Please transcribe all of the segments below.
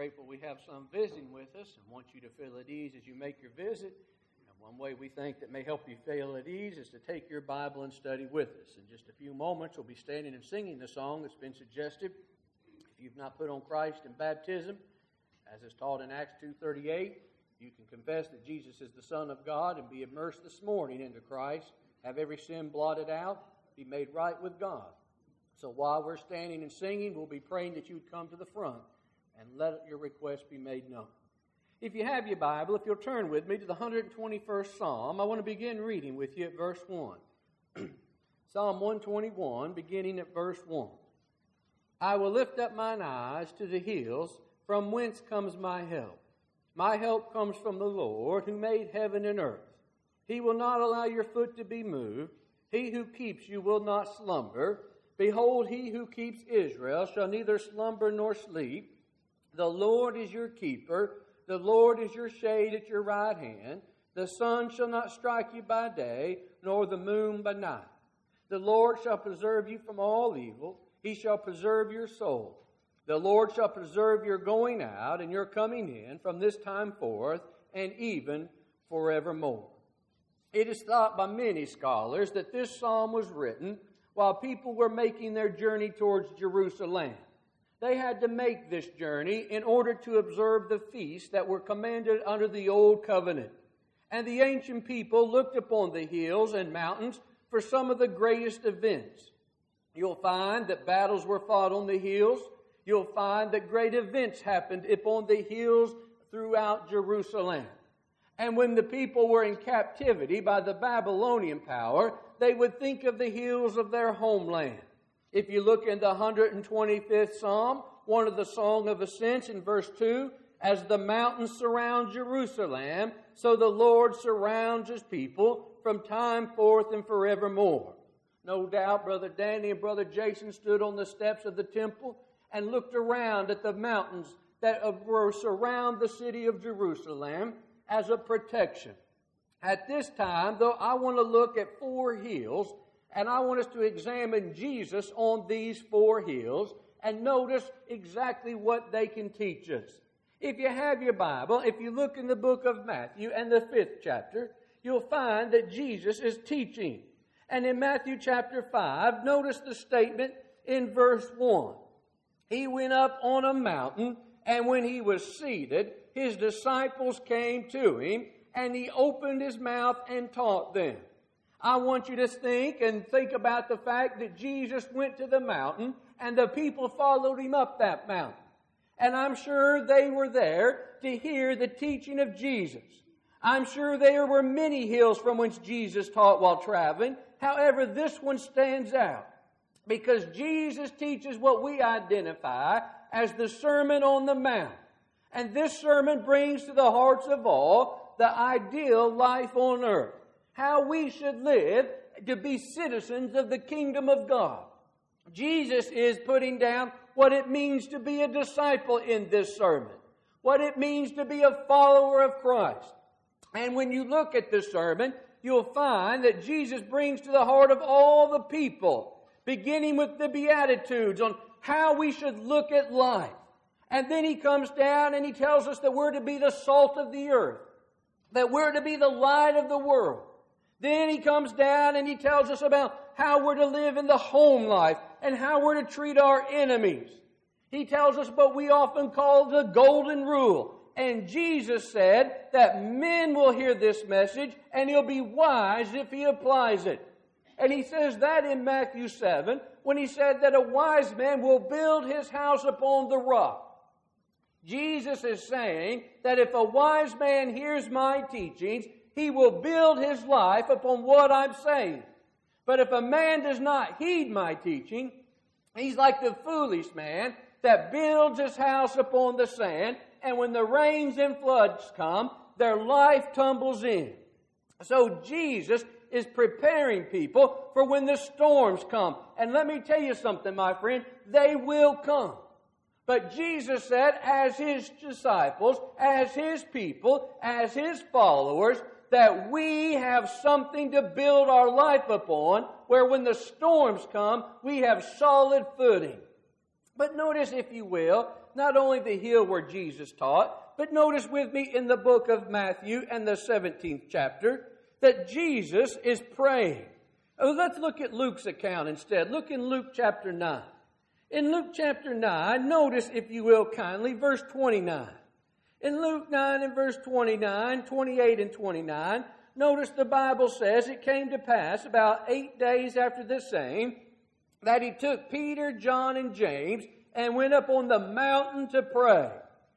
grateful we have some visiting with us and want you to feel at ease as you make your visit. And one way we think that may help you feel at ease is to take your Bible and study with us. In just a few moments, we'll be standing and singing the song that's been suggested. If you've not put on Christ in baptism, as is taught in Acts 2:38, you can confess that Jesus is the Son of God and be immersed this morning into Christ, have every sin blotted out, be made right with God. So while we're standing and singing, we'll be praying that you would come to the front and let your request be made known. If you have your Bible, if you'll turn with me to the 121st Psalm, I want to begin reading with you at verse 1. Psalm 121, beginning at verse 1. I will lift up mine eyes to the hills, from whence comes my help. My help comes from the Lord, who made heaven and earth. He will not allow your foot to be moved. He who keeps you will not slumber. Behold, he who keeps Israel shall neither slumber nor sleep. The Lord is your keeper. The Lord is your shade at your right hand. The sun shall not strike you by day, nor the moon by night. The Lord shall preserve you from all evil. He shall preserve your soul. The Lord shall preserve your going out and your coming in from this time forth and even forevermore. It is thought by many scholars that this psalm was written while people were making their journey towards Jerusalem. They had to make this journey in order to observe the feasts that were commanded under the Old Covenant. And the ancient people looked upon the hills and mountains for some of the greatest events. You'll find that battles were fought on the hills. You'll find that great events happened upon the hills throughout Jerusalem. And when the people were in captivity by the Babylonian power, they would think of the hills of their homeland. If you look in the 125th Psalm, one of the Song of Ascents in verse 2, as the mountains surround Jerusalem, so the Lord surrounds His people from time forth and forevermore. No doubt Brother Danny and Brother Jason stood on the steps of the temple and looked around at the mountains that surround the city of Jerusalem as a protection. At this time, though, I want to look at four hills, and I want us to examine Jesus on these four hills and notice exactly what they can teach us. If you have your Bible, if you look in the book of Matthew and the 5th chapter, you'll find that Jesus is teaching. And in Matthew chapter 5, notice the statement in verse 1. He went up on a mountain, and when he was seated, his disciples came to him, and he opened his mouth and taught them. I want you to think about the fact that Jesus went to the mountain, and the people followed him up that mountain. And I'm sure they were there to hear the teaching of Jesus. I'm sure there were many hills from which Jesus taught while traveling. However, this one stands out because Jesus teaches what we identify as the Sermon on the Mount. And this sermon brings to the hearts of all the ideal life on earth, how we should live to be citizens of the kingdom of God. Jesus is putting down what it means to be a disciple in this sermon, what it means to be a follower of Christ. And when you look at this sermon, you'll find that Jesus brings to the heart of all the people, beginning with the Beatitudes on how we should look at life. And then he comes down and he tells us that we're to be the salt of the earth, that we're to be the light of the world. Then he comes down and he tells us about how we're to live in the home life and how we're to treat our enemies. He tells us what we often call the golden rule. And Jesus said that men will hear this message and he'll be wise if he applies it. And he says that in Matthew 7 when he said that a wise man will build his house upon the rock. Jesus is saying that if a wise man hears my teachings, he will build his life upon what I'm saying. But if a man does not heed my teaching, he's like the foolish man that builds his house upon the sand, and when the rains and floods come, their life tumbles in. So Jesus is preparing people for when the storms come. And let me tell you something, my friend, they will come. But Jesus said, as his disciples, as his people, as his followers, that we have something to build our life upon, where when the storms come, we have solid footing. But notice, if you will, not only the hill where Jesus taught, but notice with me in the book of Matthew and the 17th chapter that Jesus is praying. Let's look at Luke's account instead. Look in Luke chapter 9. In Luke chapter 9, notice, if you will kindly, verse 29. In Luke 9 and verse 29, 28 and 29, notice the Bible says, it came to pass about 8 days after this same, that he took Peter, John, and James, and went up on the mountain to pray.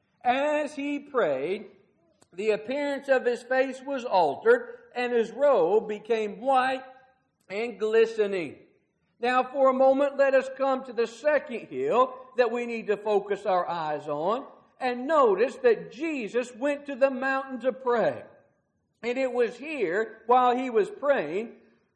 As he prayed, the appearance of his face was altered, and his robe became white and glistening. Now, for a moment, let us come to the second hill that we need to focus our eyes on. And notice that Jesus went to the mountain to pray. And it was here, while he was praying,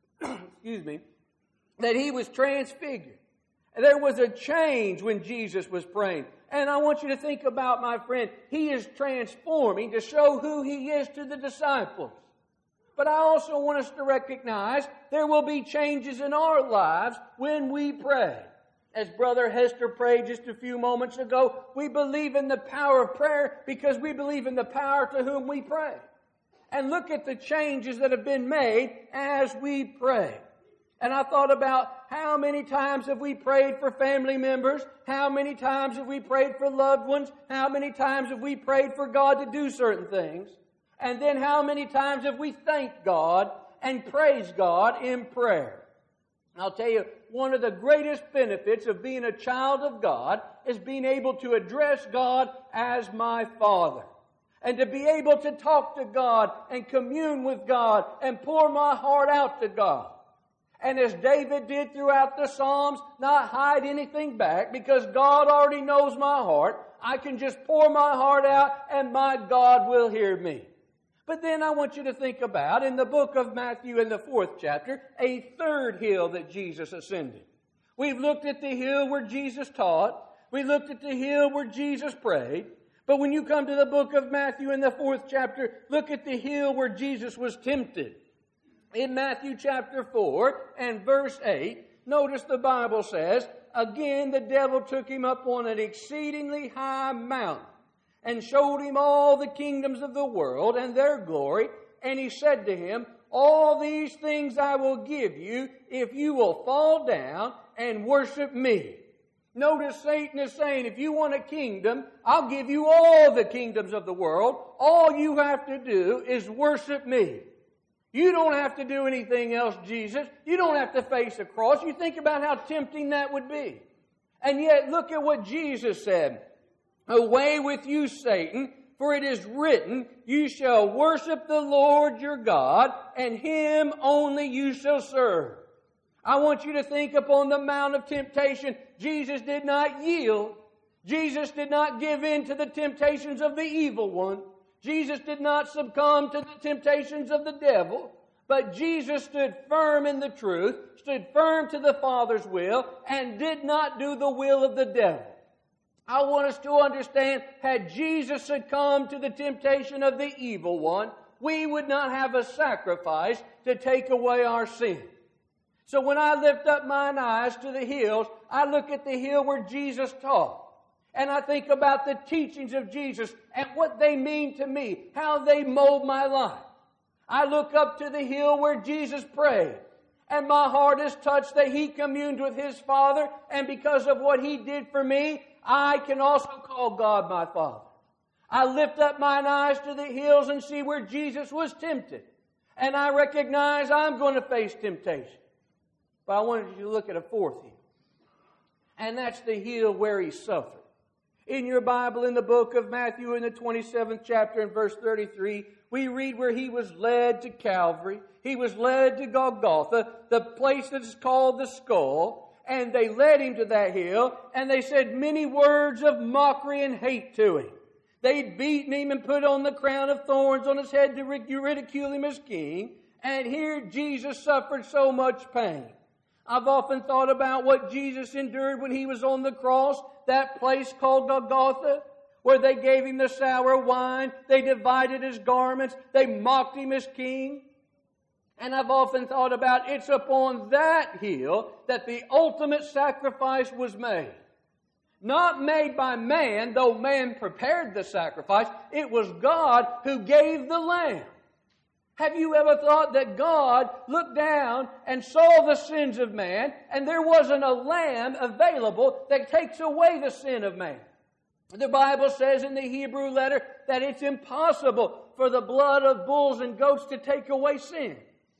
excuse me, that he was transfigured. There was a change when Jesus was praying. And I want you to think about, my friend, he is transforming to show who he is to the disciples. But I also want us to recognize there will be changes in our lives when we pray. As Brother Hester prayed just a few moments ago, we believe in the power of prayer because we believe in the power to whom we pray. And look at the changes that have been made as we pray. And I thought about how many times have we prayed for family members? How many times have we prayed for loved ones? How many times have we prayed for God to do certain things? And then how many times have we thanked God and praised God in prayer? I'll tell you, one of the greatest benefits of being a child of God is being able to address God as my Father. And to be able to talk to God and commune with God and pour my heart out to God. And as David did throughout the Psalms, not hide anything back because God already knows my heart. I can just pour my heart out and my God will hear me. But then I want you to think about, in the book of Matthew in the 4th chapter, a third hill that Jesus ascended. We've looked at the hill where Jesus taught. We looked at the hill where Jesus prayed. But when you come to the book of Matthew in the 4th chapter, look at the hill where Jesus was tempted. In Matthew chapter 4 and verse 8, notice the Bible says, again the devil took him up on an exceedingly high mountain and showed him all the kingdoms of the world and their glory. And he said to him, all these things I will give you if you will fall down and worship me. Notice Satan is saying, if you want a kingdom, I'll give you all the kingdoms of the world. All you have to do is worship me. You don't have to do anything else, Jesus. You don't have to face a cross. You think about how tempting that would be. And yet, look at what Jesus said. Away with you, Satan, for it is written, you shall worship the Lord your God, and him only you shall serve. I want you to think upon the mount of temptation. Jesus did not yield. Jesus did not give in to the temptations of the evil one. Jesus did not succumb to the temptations of the devil. But Jesus stood firm in the truth, stood firm to the Father's will, and did not do the will of the devil. I want us to understand, had Jesus succumbed to the temptation of the evil one, we would not have a sacrifice to take away our sin. So when I lift up mine eyes to the hills, I look at the hill where Jesus taught. And I think about the teachings of Jesus and what they mean to me, how they mold my life. I look up to the hill where Jesus prayed. And my heart is touched that he communed with his Father. And because of what he did for me, I can also call God my Father. I lift up mine eyes to the hills and see where Jesus was tempted. And I recognize I'm going to face temptation. But I wanted you to look at a fourth hill. And that's the hill where he suffered. In your Bible, in the book of Matthew, in the 27th chapter, and verse 33, we read where he was led to Calvary. He was led to Golgotha, the place that is called the skull. And they led him to that hill, and they said many words of mockery and hate to him. They'd beaten him and put on the crown of thorns on his head to ridicule him as king. And here Jesus suffered so much pain. I've often thought about what Jesus endured when he was on the cross, that place called Golgotha, where they gave him the sour wine, they divided his garments, they mocked him as king. And I've often thought about it's upon that hill that the ultimate sacrifice was made. Not made by man, though man prepared the sacrifice. It was God who gave the lamb. Have you ever thought that God looked down and saw the sins of man, and there wasn't a lamb available that takes away the sin of man? The Bible says in the Hebrew letter that it's impossible for the blood of bulls and goats to take away sin.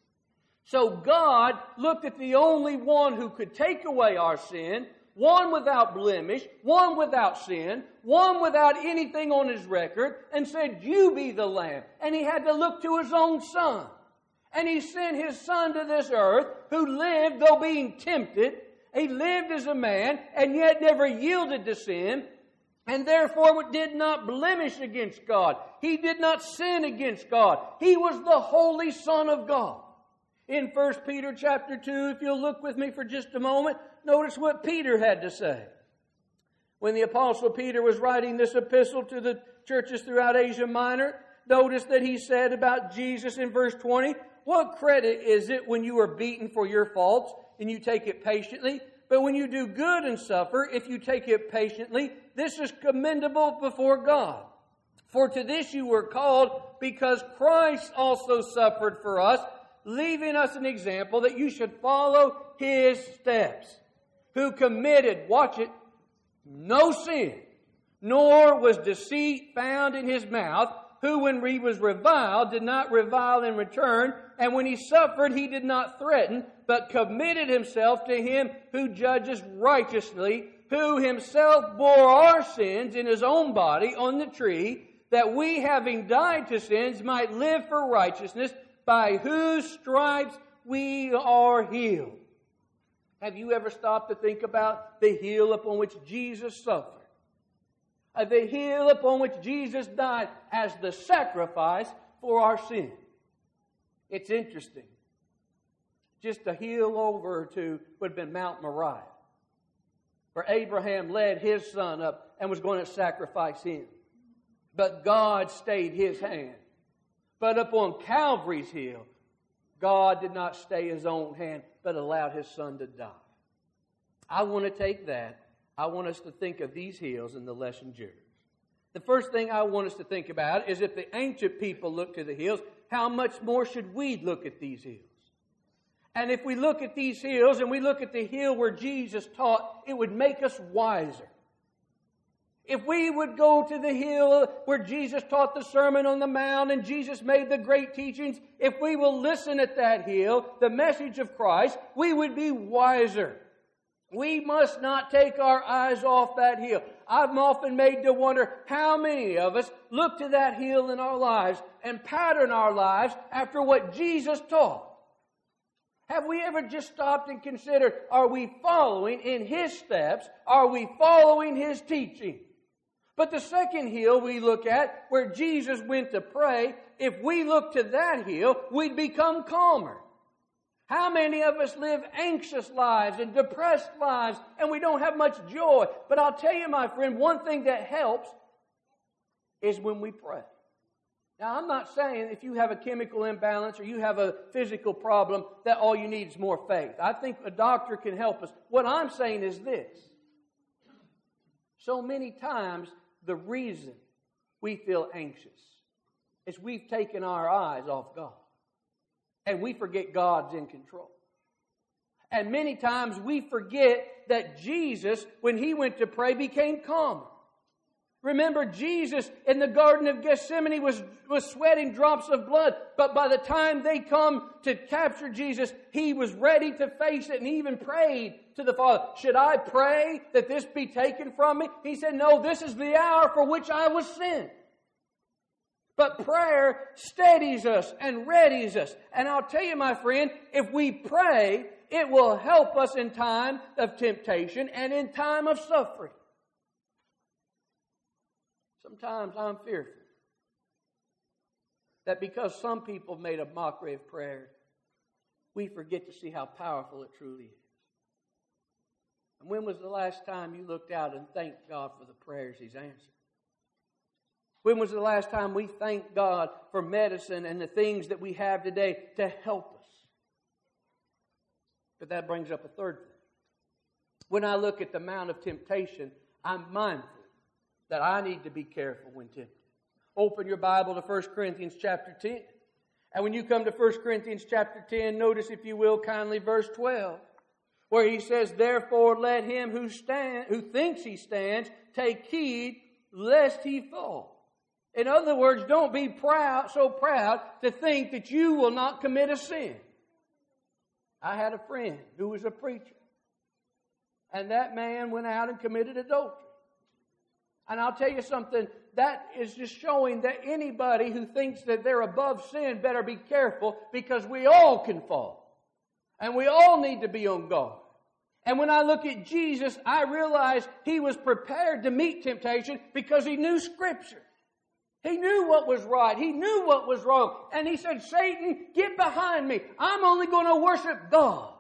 So God looked at the only one who could take away our sin, one without blemish, one without sin, one without anything on his record, and said, "You be the lamb." And he had to look to his own son. And he sent his son to this earth, who lived, though being tempted. He lived as a man, and yet never yielded to sin, and therefore did not blemish against God. He did not sin against God. He was the Holy Son of God. In 1 Peter chapter 2, if you'll look with me for just a moment, notice what Peter had to say. When the Apostle Peter was writing this epistle to the churches throughout Asia Minor, notice that he said about Jesus in verse 20, "What credit is it when you are beaten for your faults and you take it patiently? But when you do good and suffer, if you take it patiently, this is commendable before God. For to this you were called, because Christ also suffered for us, leaving us an example that you should follow His steps, who committed," watch it, "no sin, nor was deceit found in His mouth, who when He was reviled did not revile in return, and when He suffered He did not threaten, but committed Himself to Him who judges righteously, who Himself bore our sins in His own body on the tree, that we, having died to sins, might live for righteousness, by whose stripes we are healed." Have you ever stopped to think about the hill upon which Jesus suffered? The hill upon which Jesus died as the sacrifice for our sin. It's interesting. Just a hill over to would have been Mount Moriah, where Abraham led his son up and was going to sacrifice him. But God stayed His hand. But upon Calvary's hill, God did not stay His own hand, but allowed His Son to die. I want to take that. I want us to think of these hills in the lesson journey. The first thing I want us to think about is, if the ancient people looked to the hills, how much more should we look at these hills? And if we look at these hills and we look at the hill where Jesus taught, it would make us wiser. If we would go to the hill where Jesus taught the Sermon on the Mount and Jesus made the great teachings, if we will listen at that hill, the message of Christ, we would be wiser. We must not take our eyes off that hill. I'm often made to wonder how many of us look to that hill in our lives and pattern our lives after what Jesus taught. Have we ever just stopped and considered, are we following in His steps? Are we following His teaching? But the second hill we look at, where Jesus went to pray, if we look to that hill, we'd become calmer. How many of us live anxious lives and depressed lives, and we don't have much joy? But I'll tell you, my friend, one thing that helps is when we pray. Now, I'm not saying if you have a chemical imbalance or you have a physical problem that all you need is more faith. I think a doctor can help us. What I'm saying is this. So many times, the reason we feel anxious is we've taken our eyes off God. And we forget God's in control. And many times we forget that Jesus, when He went to pray, became calmer. Remember, Jesus in the Garden of Gethsemane was sweating drops of blood. But by the time they come to capture Jesus, He was ready to face it and he even prayed to the Father, "Should I pray that this be taken from me?" He said, "No, this is the hour for which I was sent." But prayer steadies us and readies us. And I'll tell you, my friend, if we pray, it will help us in time of temptation and in time of suffering. Sometimes I'm fearful that because some people made a mockery of prayer, we forget to see how powerful it truly is. And when was the last time you looked out and thanked God for the prayers He's answered? When was the last time we thanked God for medicine and the things that we have today to help us? But that brings up a third thing. When I look at the Mount of Temptation, I'm mindful that I need to be careful when tempted. Open your Bible to 1 Corinthians chapter 10. And when you come to 1 Corinthians chapter 10, notice, if you will, kindly verse 12, where he says, "Therefore let him who thinks he stands take heed lest he fall." In other words, don't be so proud to think that you will not commit a sin. I had a friend who was a preacher, and that man went out and committed adultery. And I'll tell you something, that is just showing that anybody who thinks that they're above sin better be careful, because we all can fall. And we all need to be on guard. And when I look at Jesus, I realize He was prepared to meet temptation because He knew Scripture. He knew what was right. He knew what was wrong. And He said, "Satan, get behind me. I'm only going to worship God."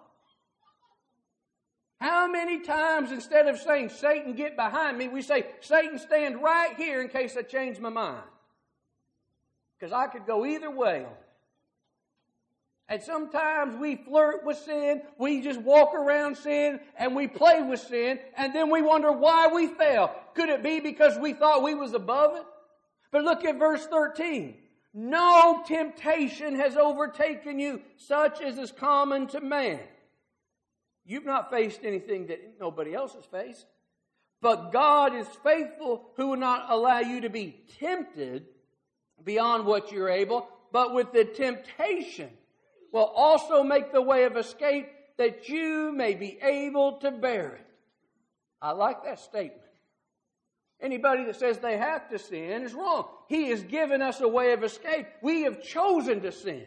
How many times, instead of saying, "Satan, get behind me," we say, "Satan, stand right here in case I change my mind"? Because I could go either way on it. And sometimes we flirt with sin, we just walk around sin, and we play with sin, and then we wonder why we fell. Could it be because we thought we was above it? But look at verse 13. "No temptation has overtaken you, such as is common to man." You've not faced anything that nobody else has faced. "But God is faithful, who will not allow you to be tempted beyond what you're able, but with the temptation will also make the way of escape, that you may be able to bear it." I like that statement. Anybody that says they have to sin is wrong. He has given us a way of escape. We have chosen to sin.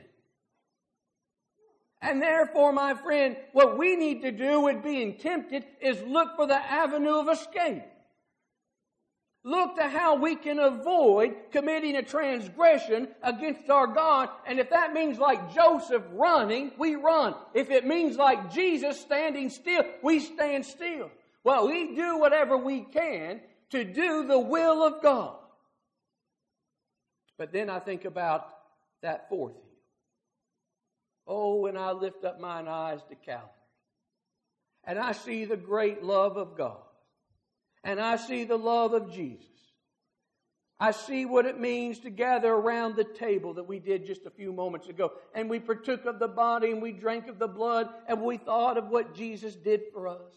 And therefore, my friend, what we need to do with being tempted is look for the avenue of escape. Look to how we can avoid committing a transgression against our God. And if that means, like Joseph, running, we run. If it means like Jesus, standing still, we stand still. Well, we do whatever we can to do the will of God. But then I think about that fourth hill. Oh, when I lift up mine eyes to Calvary, and I see the great love of God, and I see the love of Jesus, I see what it means to gather around the table that we did just a few moments ago, and we partook of the body and we drank of the blood, and we thought of what Jesus did for us.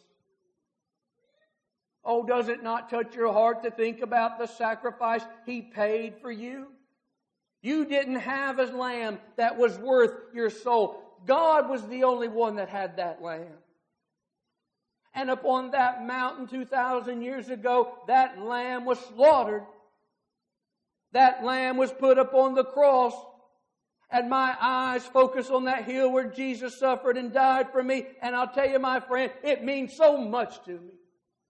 Oh, does it not touch your heart to think about the sacrifice He paid for you? You didn't have a lamb that was worth your soul. God was the only one that had that lamb. And upon that mountain 2,000 years ago, that lamb was slaughtered. That lamb was put upon the cross. And my eyes focus on that hill where Jesus suffered and died for me. And I'll tell you, my friend, it means so much to me.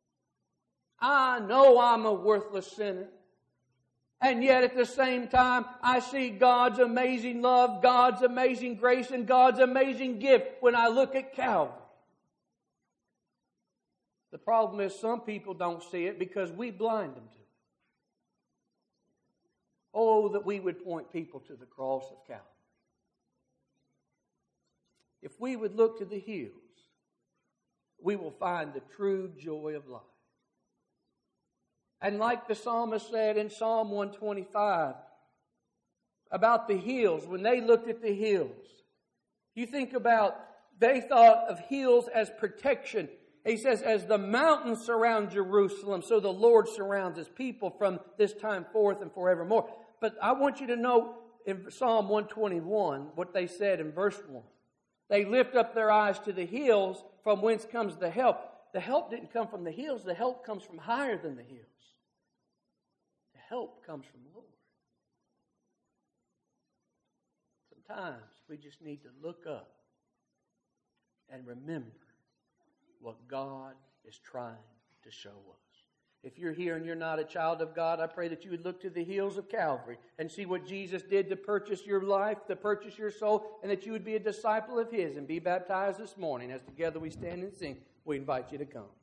I know I'm a worthless sinner. And yet at the same time, I see God's amazing love, God's amazing grace, and God's amazing gift when I look at Calvary. The problem is some people don't see it because we blind them to it. Oh, that we would point people to the cross of Calvary. If we would look to the hills, we will find the true joy of life. And like the psalmist said in Psalm 125 about the hills, when they looked at the hills, you think about, they thought of hills as protection. He says, as the mountains surround Jerusalem, so the Lord surrounds His people from this time forth and forevermore. But I want you to know in Psalm 121 what they said in verse 1. They lift up their eyes to the hills, from whence comes the help. The help didn't come from the hills. The help comes from higher than the hills. The help comes from the Lord. Sometimes we just need to look up and remember what God is trying to show us. If you're here and you're not a child of God, I pray that you would look to the hills of Calvary and see what Jesus did to purchase your life, to purchase your soul, and that you would be a disciple of His and be baptized this morning. As together we stand and sing, we invite you to come.